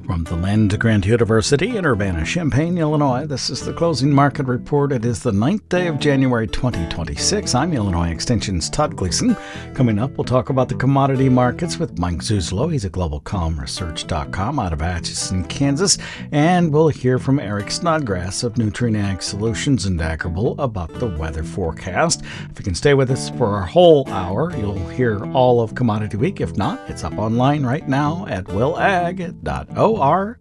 From the Land Grant University in Urbana-Champaign, Illinois, this is the Closing Market Report. It is the 9th day of January 2026. I'm Illinois Extension's Todd Gleason. Coming up, we'll talk about the commodity markets with Mike Zuzolo. He's at GlobalCommResearch.com out of Atchison, Kansas. And we'll hear from Eric Snodgrass of Nutrien Ag Solutions in Daggerville about the weather forecast. If you can stay with us for our whole hour, you'll hear all of Commodity Week. If not, it's up online right now at willag.org.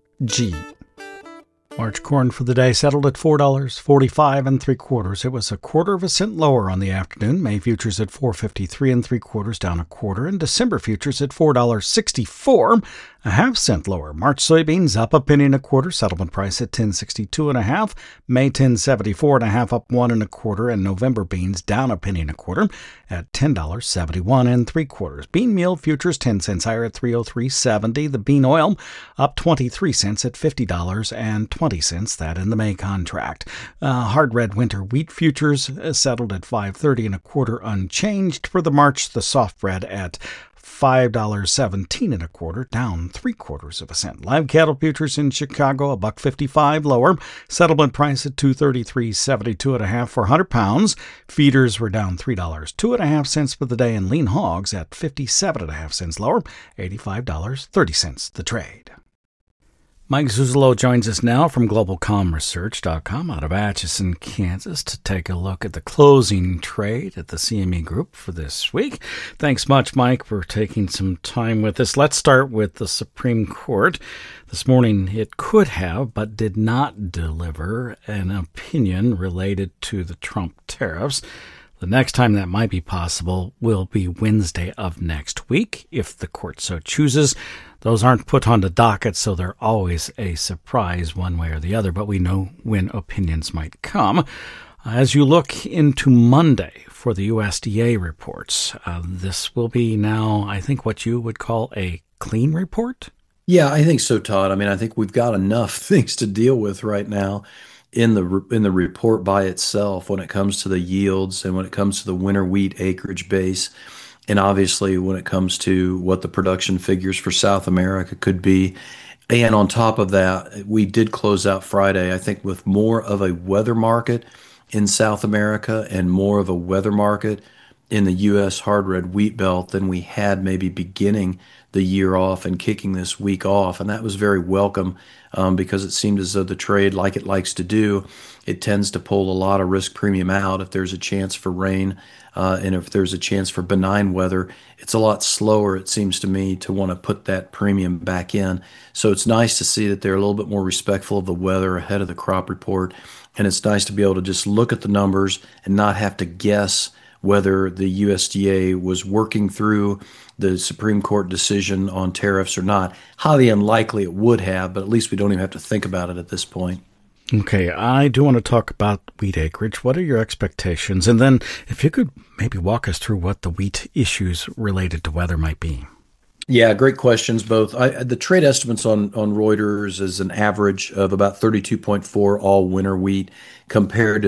March corn for the day settled at $4.45 3/4. It was a 1/4 cent lower on the afternoon. May futures at $4.53 3/4, down a quarter, and December futures at $4.64, a 1/2 cent lower. March soybeans up 1 1/4, settlement price at $10.62 1/2. May $10.74 1/2, up 1 1/4, and November beans down 1 1/4 at $10.71 3/4. Bean meal futures 10 cents higher at $303.70. The bean oil up 23 cents at $50.20. That in the May contract. Hard red winter wheat futures settled at $5.30 1/4, unchanged for the March. The soft red at $5.17 1/4, down 3/4 cent. Live cattle futures in Chicago $1.55 lower. Settlement price at $233.72 1/2 for 100 pounds. Feeders were down $3.02 1/2 for the day, and lean hogs at 57 1/2 cents lower, $85.30 the trade. Mike Zuzolo joins us now from GlobalCommResearch.com out of Atchison, Kansas, to take a look at the closing trade at the CME Group for this week. Thanks much, Mike, for taking some time with us. Let's start with the Supreme Court. This morning it could have, but did not deliver an opinion related to the Trump tariffs. The next time that might be possible will be Wednesday of next week, if the court so chooses. Those aren't put on the docket, so they're always a surprise one way or the other, but we know when opinions might come. As you look into Monday for the USDA reports, this will be now, I think, what you would call a clean report? Yeah, I think so, Todd. I mean, I think we've got enough things to deal with right now in the report by itself when it comes to the yields and when it comes to the winter wheat acreage base. And obviously, when it comes to what the production figures for South America could be. And on top of that, we did close out Friday, I think, with more of a weather market in South America and more of a weather market in the U.S. hard red wheat belt than we had maybe beginning the year off and kicking this week off. And that was very welcome because it seemed as though the trade, like it likes to do, it tends to pull a lot of risk premium out if there's a chance for rain. And if there's a chance for benign weather, it's a lot slower, it seems to me, to want to put that premium back in. So it's nice to see that they're a little bit more respectful of the weather ahead of the crop report. And it's nice to be able to just look at the numbers and not have to guess whether the USDA was working through the Supreme Court decision on tariffs or not. Highly unlikely it would have, but at least we don't even have to think about it at this point. Okay, I do want to talk about wheat acreage. What are your expectations? And then if you could maybe walk us through what the wheat issues related to weather might be. Yeah, great questions, both. The trade estimates on Reuters is an average of about 32.4 all winter wheat compared to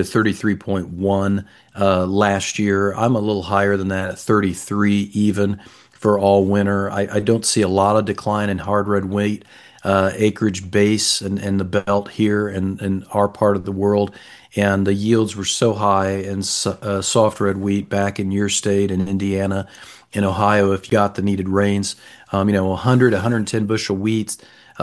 33.1 last year. I'm a little higher than that at 33 even for all winter. I don't see a lot of decline in hard red wheat acreage base and the belt here in our part of the world. And the yields were so high in soft red wheat back in your state in Indiana, in Ohio, if you got the needed rains, 100, 110 bushel wheat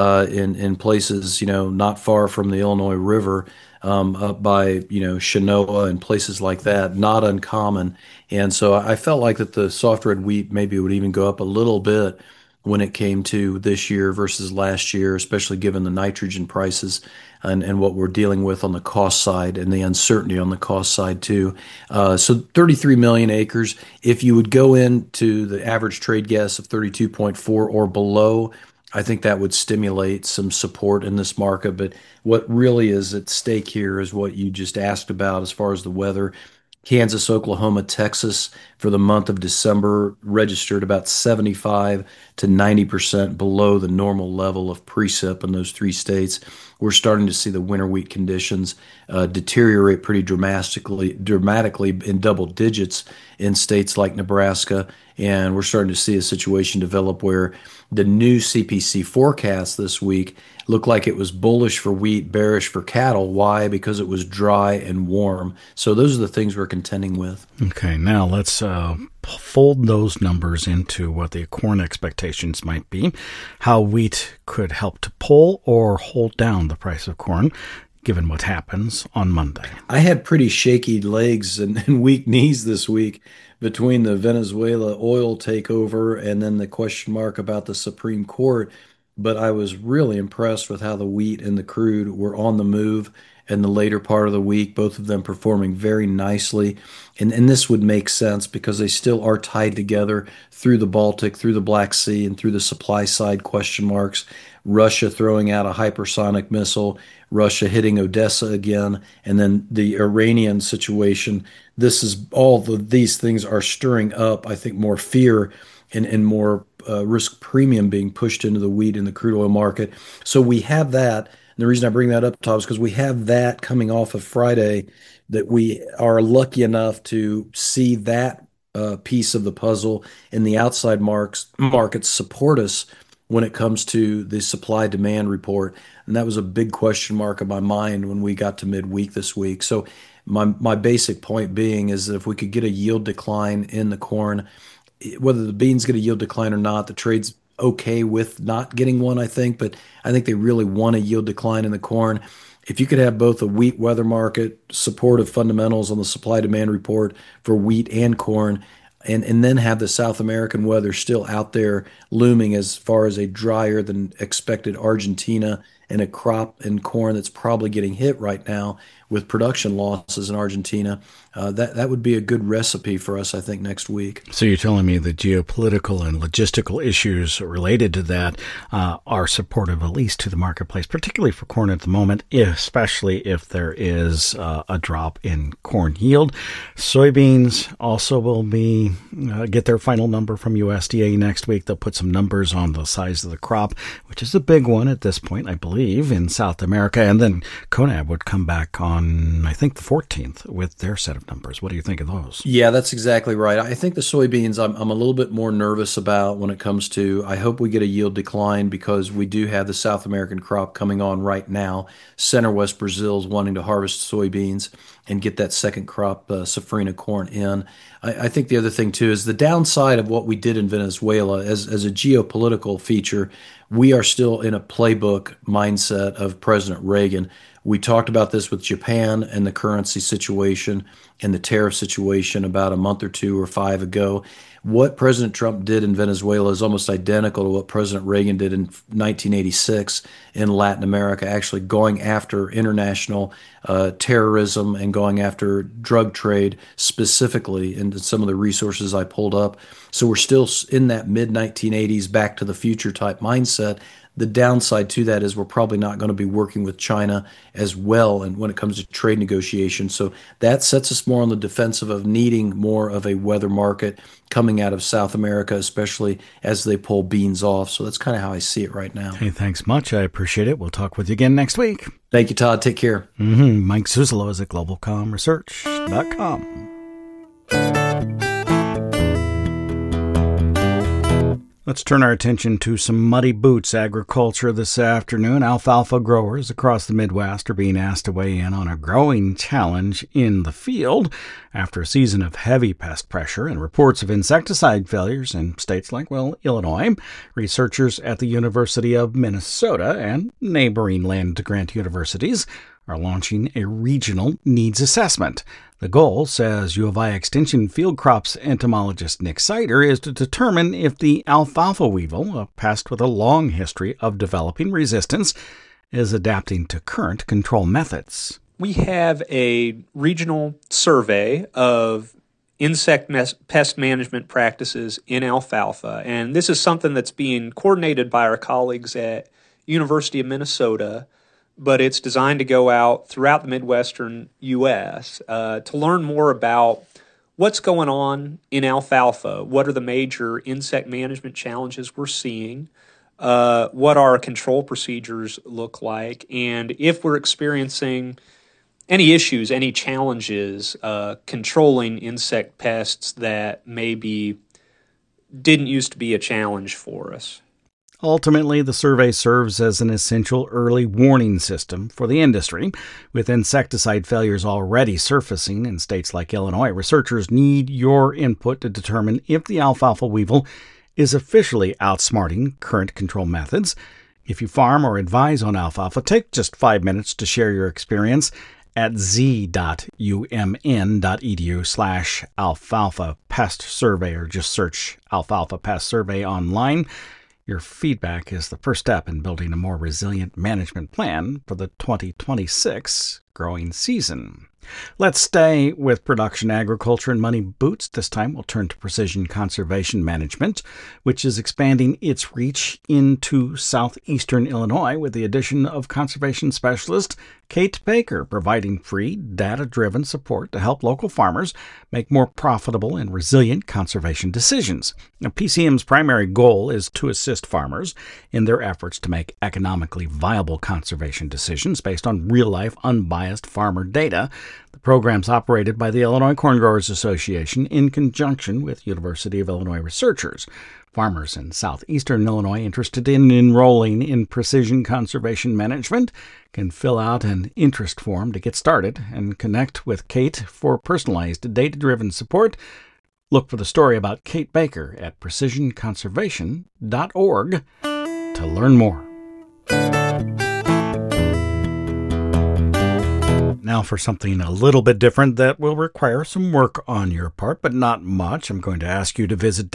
in places, not far from the Illinois River, up by, Chenoa and places like that, not uncommon. And so I felt like that the soft red wheat maybe would even go up a little bit when it came to this year versus last year, especially given the nitrogen prices and what we're dealing with on the cost side and the uncertainty on the cost side too. So 33 million acres. If you would go into the average trade guess of 32.4 or below, I think that would stimulate some support in this market. But what really is at stake here is what you just asked about as far as the weather. Kansas, Oklahoma, Texas for the month of December registered about 75 to 90% below the normal level of precip in those three states. We're starting to see the winter wheat conditions deteriorate pretty dramatically in double digits in states like Nebraska And we're starting to see a situation develop where the new CPC forecast this week looked like it was bullish for wheat, bearish for cattle. Why? Because it was dry and warm. So those are the things we're contending with. Okay, now let's fold those numbers into what the corn expectations might be, how wheat could help to pull or hold down the price of corn, given what happens on Monday. I had pretty shaky legs and weak knees this week between the Venezuela oil takeover and then the question mark about the Supreme Court. But I was really impressed with how the wheat and the crude were on the move in the later part of the week, both of them performing very nicely. And this would make sense because they still are tied together through the Baltic, through the Black Sea, and through the supply side question marks. Russia throwing out a hypersonic missile, Russia hitting Odessa again, and then the Iranian situation. This is all of these things are stirring up, I think, more fear and more risk premium being pushed into the wheat and the crude oil market. So we have that. And the reason I bring that up, Tom, is because we have that coming off of Friday, that we are lucky enough to see that piece of the puzzle in the outside markets support us when it comes to the supply demand report. And that was a big question mark in my mind when we got to midweek this week. So my basic point being is that if we could get a yield decline in the corn, whether the beans get a yield decline or not, the trade's okay with not getting one, I think, but I think they really want a yield decline in the corn. If you could have both a wheat weather market, supportive fundamentals on the supply demand report for wheat and corn, and then have the South American weather still out there looming as far as a drier than expected Argentina and a crop in corn that's probably getting hit right now with production losses in Argentina, that would be a good recipe for us, I think, next week. So you're telling me the geopolitical and logistical issues related to that are supportive, at least to the marketplace, particularly for corn at the moment, especially if there is a drop in corn yield. Soybeans also will be get their final number from USDA next week. They'll put some numbers on the size of the crop, which is a big one at this point, I believe, in South America. And then CONAB would come back on, I think, the 14th with their set of numbers. What do you think of those? Yeah, that's exactly right. I think the soybeans I'm a little bit more nervous about when it comes to, I hope we get a yield decline because we do have the South American crop coming on right now. Center West Brazil's wanting to harvest soybeans and get that second crop, safrinha corn in. I think the other thing too is the downside of what we did in Venezuela as a geopolitical feature. We are still in a playbook mindset of President Reagan. We talked about this with Japan and the currency situation and the tariff situation about a month or two or five ago. What President Trump did in Venezuela is almost identical to what President Reagan did in 1986 in Latin America, actually going after international terrorism and going after drug trade specifically into some of the resources I pulled up. So we're still in that mid-1980s back to the future type mindset. The downside to that is we're probably not going to be working with China as well and when it comes to trade negotiations. So that sets us more on the defensive of needing more of a weather market coming out of South America, especially as they pull beans off. So that's kind of how I see it right now. Hey, thanks much. I appreciate it. We'll talk with you again next week. Thank you, Todd. Take care. Mike Zuzolo is at globalcomresearch.com. Let's turn our attention to some muddy boots agriculture this afternoon. Alfalfa growers across the Midwest are being asked to weigh in on a growing challenge in the field after a season of heavy pest pressure and reports of insecticide failures in states like, Illinois. Researchers at the University of Minnesota and neighboring land-grant universities are launching a regional needs assessment. The goal, says U of I Extension field crops entomologist Nick Sider, is to determine if the alfalfa weevil, a pest with a long history of developing resistance, is adapting to current control methods. We have a regional survey of insect pest management practices in alfalfa, and this is something that's being coordinated by our colleagues at University of Minnesota, but it's designed to go out throughout the Midwestern U.S. To learn more about what's going on in alfalfa, what are the major insect management challenges we're seeing, what our control procedures look like, and if we're experiencing any issues, any challenges controlling insect pests that may be didn't used to be a challenge for us. Ultimately, the survey serves as an essential early warning system for the industry. With insecticide failures already surfacing in states like Illinois, researchers need your input to determine if the alfalfa weevil is officially outsmarting current control methods. If you farm or advise on alfalfa, take just 5 minutes to share your experience at z.umn.edu/alfalfa pest survey, or just search alfalfa pest survey online. Your feedback is the first step in building a more resilient management plan for the 2026 growing season. Let's stay with production agriculture and money boots. This time we'll turn to Precision Conservation Management, which is expanding its reach into southeastern Illinois with the addition of conservation specialist Kate Baker, providing free, data-driven support to help local farmers make more profitable and resilient conservation decisions. Now, PCM's primary goal is to assist farmers in their efforts to make economically viable conservation decisions based on real-life, unbiased farmer data. The program's operated by the Illinois Corn Growers Association in conjunction with University of Illinois researchers. Farmers in southeastern Illinois interested in enrolling in precision conservation management can fill out an interest form to get started and connect with Kate for personalized, data-driven support. Look for the story about Kate Baker at precisionconservation.org to learn more. Now for something a little bit different that will require some work on your part, but not much. I'm going to ask you to visit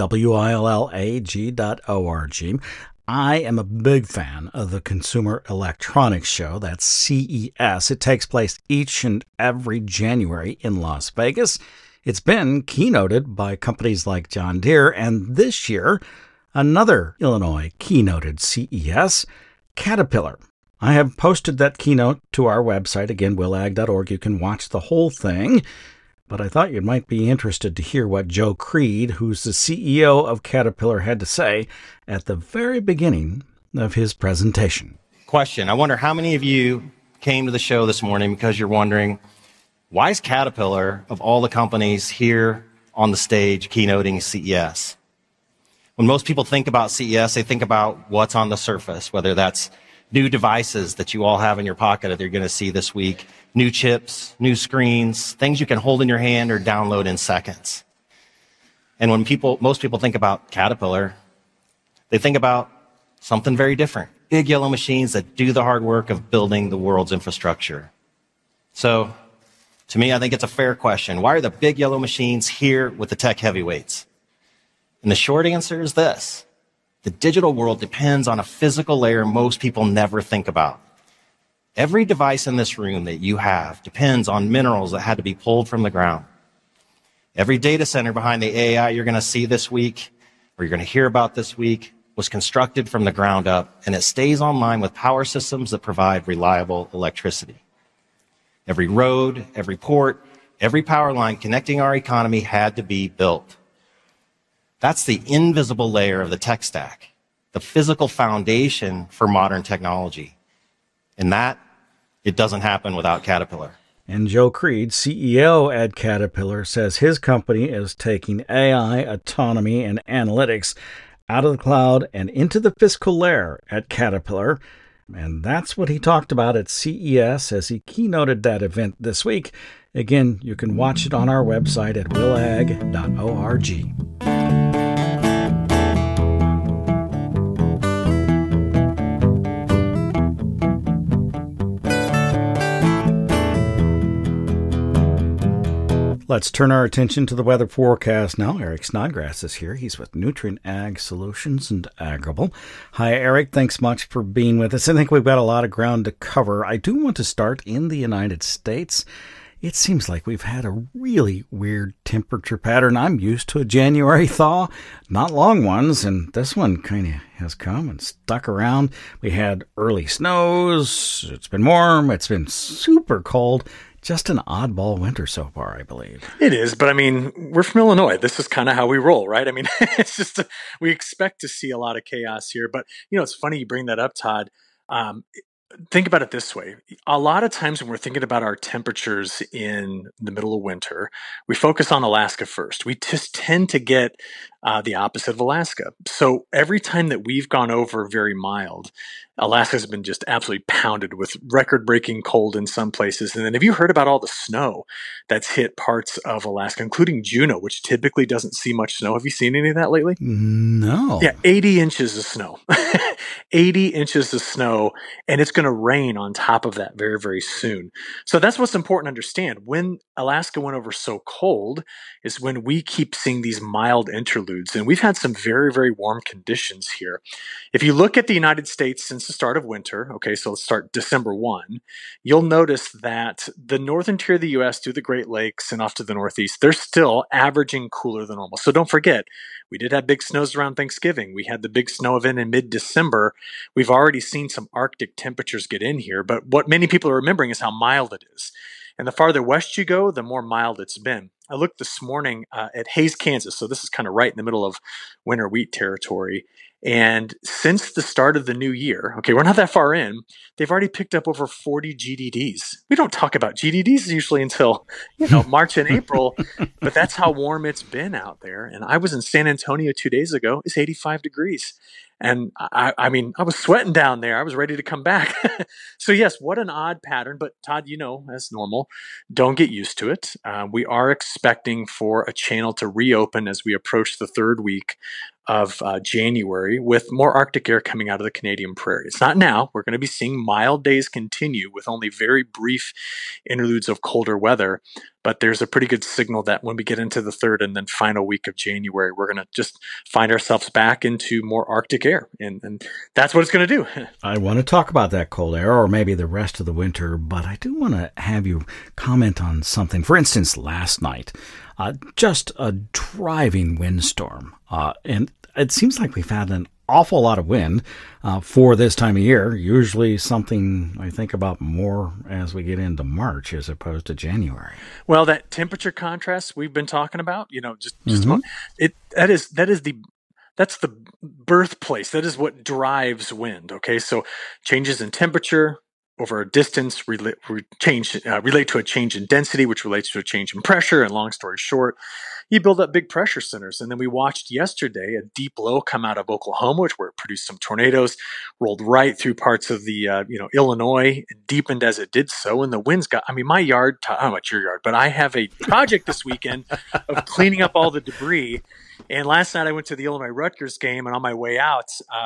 willag.org. I am a big fan of the Consumer Electronics Show, that's CES. It takes place each and every January in Las Vegas. It's been keynoted by companies like John Deere, and this year, another Illinois keynoted CES, Caterpillar. I have posted that keynote to our website, again, willag.org. You can watch the whole thing, but I thought you might be interested to hear what Joe Creed, who's the CEO of Caterpillar, had to say at the very beginning of his presentation. Question. I wonder how many of you came to the show this morning because you're wondering, why is Caterpillar, of all the companies here on the stage keynoting CES? When most people think about CES, they think about what's on the surface, whether that's new devices that you all have in your pocket that you're going to see this week, new chips, new screens, things you can hold in your hand or download in seconds. And when most people think about Caterpillar, they think about something very different. Big yellow machines that do the hard work of building the world's infrastructure. So, to me, I think it's a fair question. Why are the big yellow machines here with the tech heavyweights? And the short answer is this. The digital world depends on a physical layer most people never think about. Every device in this room that you have depends on minerals that had to be pulled from the ground. Every data center behind the AI you're going to see this week, or you're going to hear about this week, was constructed from the ground up, and it stays online with power systems that provide reliable electricity. Every road, every port, every power line connecting our economy had to be built. That's the invisible layer of the tech stack, the physical foundation for modern technology. And that, it doesn't happen without Caterpillar. And Joe Creed, CEO at Caterpillar, says his company is taking AI, autonomy, and analytics out of the cloud and into the physical layer at Caterpillar. And that's what he talked about at CES as he keynoted that event this week. Again, you can watch it on our website at willag.org. Let's turn our attention to the weather forecast now. Eric Snodgrass is here. He's with Nutrient Ag Solutions and Agrable. Hi, Eric. Thanks much for being with us. I think we've got a lot of ground to cover. I do want to start in the United States. It seems like we've had a really weird temperature pattern. I'm used to a January thaw, not long ones, and this one kind of has come and stuck around. We had early snows. It's been warm. It's been super cold. Just an oddball winter so far, I believe. It is, but I mean, we're from Illinois. This is kind of how we roll, right? I mean, it's just, we expect to see a lot of chaos here. But, you know, it's funny you bring that up, Todd. Think about it this way. A lot of times when we're thinking about our temperatures in the middle of winter, we focus on Alaska first. We just tend to get the opposite of Alaska. So every time that we've gone over very mild, Alaska's been just absolutely pounded with record-breaking cold in some places. And then have you heard about all the snow that's hit parts of Alaska, including Juneau, which typically doesn't see much snow? Have you seen any of that lately? No. Yeah, 80 inches of snow. 80 inches of snow, and it's going to rain on top of that very, very soon. So that's what's important to understand. When Alaska went over so cold is when we keep seeing these mild interludes, and we've had some very, very warm conditions here. If you look at the United States since the start of winter, okay, so let's start December 1, you'll notice that the northern tier of the U.S. through the Great Lakes and off to the northeast, they're still averaging cooler than normal. So don't forget, we did have big snows around Thanksgiving. We had the big snow event in mid-December. We've already seen some Arctic temperatures get in here, but what many people are remembering is how mild it is. And the farther west you go, the more mild it's been. I looked this morning at Hays, Kansas, so this is kind of right in the middle of winter wheat territory. And since the start of the new year, okay, we're not that far in, they've already picked up over 40 GDDs. We don't talk about GDDs usually until, March and April, but that's how warm it's been out there. And I was in San Antonio 2 days ago. It's 85 degrees. And I mean, I was sweating down there. I was ready to come back. So yes, what an odd pattern. But Todd, as normal, don't get used to it. We are expecting for a channel to reopen as we approach the third week of January with more Arctic air coming out of the Canadian prairie. It's not now. We're going to be seeing mild days continue with only very brief interludes of colder weather. But there's a pretty good signal that when we get into the third and then final week of January, we're going to just find ourselves back into more Arctic air. And that's what it's going to do. I want to talk about that cold air or maybe the rest of the winter, but I do want to have you comment on something. For instance, last night, just a driving windstorm. And it seems like we've had an awful lot of wind for this time of year. Usually something I think about more as we get into March as opposed to January. Well, that temperature contrast we've been talking about, that's the birthplace. That is what drives wind. Okay, so changes in temperature over a distance relate to a change in density, which relates to a change in pressure. And long story short, you build up big pressure centers. And then we watched yesterday a deep low come out of Oklahoma, where it produced some tornadoes, rolled right through parts of the Illinois, and deepened as it did so. And the winds my yard, I don't know about your yard, but I have a project this weekend of cleaning up all the debris. And last night I went to the Illinois Rutgers game, and on my way out,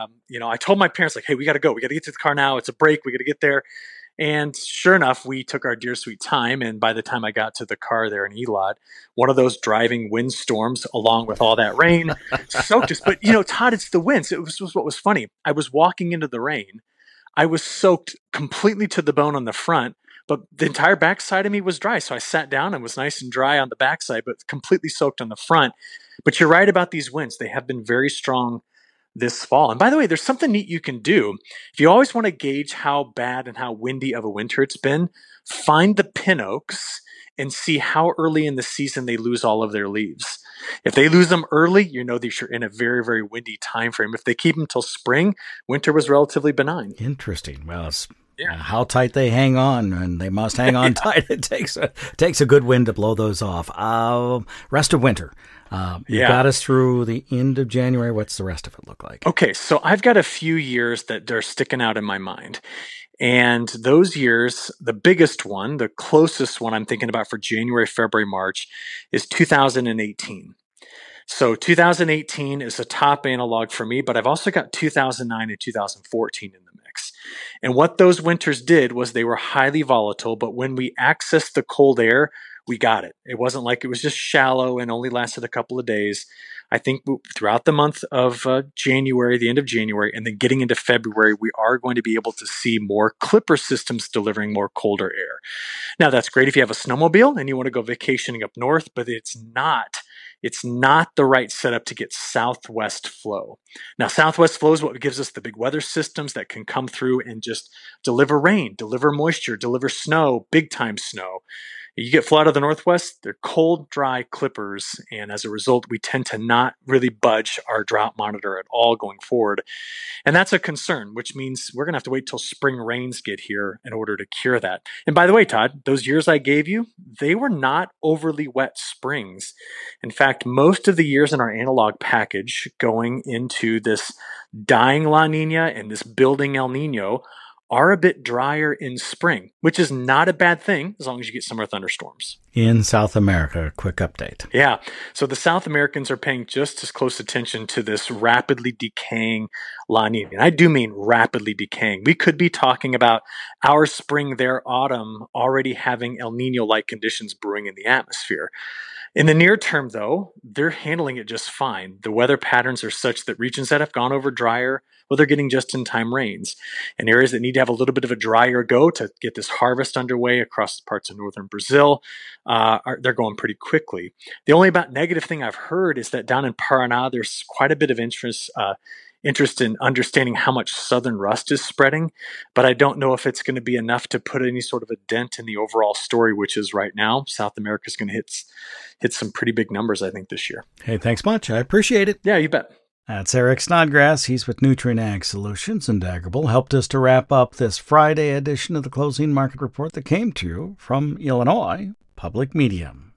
I told my parents, hey, we got to go. We got to get to the car now. It's a break. We got to get there. And sure enough, we took our dear sweet time. And by the time I got to the car there in Elot, one of those driving windstorms, along with all that rain, soaked us. But, Todd, it's the winds. It was what was funny. I was walking into the rain. I was soaked completely to the bone on the front, but the entire backside of me was dry. So I sat down and was nice and dry on the backside, but completely soaked on the front. But you're right about these winds. They have been very strong this fall. And by the way, there's something neat you can do. If you always want to gauge how bad and how windy of a winter it's been, find the pin oaks and see how early in the season they lose all of their leaves. If they lose them early, you know that you're in a very, very windy time frame. If they keep them till spring, winter was relatively benign. Interesting. Well, it's how tight they hang on, and they must hang on tight. It takes a good wind to blow those off. Rest of winter. You got us through the end of January. What's the rest of it look like? Okay, so I've got a few years that are sticking out in my mind. And those years, the biggest one, the closest one I'm thinking about for January, February, March is 2018. So 2018 is a top analog for me, but I've also got 2009 and 2014 in the mix. And what those winters did was they were highly volatile, but when we accessed the cold air, we got it. It wasn't like it was just shallow and only lasted a couple of days. I think throughout the month of January, the end of January, and then getting into February, we are going to be able to see more clipper systems delivering more colder air. Now, that's great if you have a snowmobile and you want to go vacationing up north, but it's not the right setup to get southwest flow. Now, southwest flow is what gives us the big weather systems that can come through and just deliver rain, deliver moisture, deliver snow, big time snow. You get flood out of the Northwest, they're cold, dry clippers, and as a result, we tend to not really budge our drought monitor at all going forward. And that's a concern, which means we're going to have to wait till spring rains get here in order to cure that. And by the way, Todd, those years I gave you, they were not overly wet springs. In fact, most of the years in our analog package going into this dying La Nina and this building El Nino are a bit drier in spring, which is not a bad thing as long as you get summer thunderstorms. In South America, quick update. Yeah. So the South Americans are paying just as close attention to this rapidly decaying La Nina. And I do mean rapidly decaying. We could be talking about our spring, their autumn, already having El Nino-like conditions brewing in the atmosphere. In the near term, though, they're handling it just fine. The weather patterns are such that regions that have gone over drier, well, they're getting just-in-time rains. And areas that need to have a little bit of a drier go to get this harvest underway across parts of northern Brazil, they're going pretty quickly. The only about negative thing I've heard is that down in Paraná, there's quite a bit of interest in understanding how much southern rust is spreading, but I don't know if it's going to be enough to put any sort of a dent in the overall story, which is right now, South America is going to hit some pretty big numbers, I think, this year. Hey, thanks much. I appreciate it. Yeah, you bet. That's Eric Snodgrass. He's with Nutrien Ag Solutions, and Daggerable helped us to wrap up this Friday edition of the Closing Market Report that came to you from Illinois Public Media.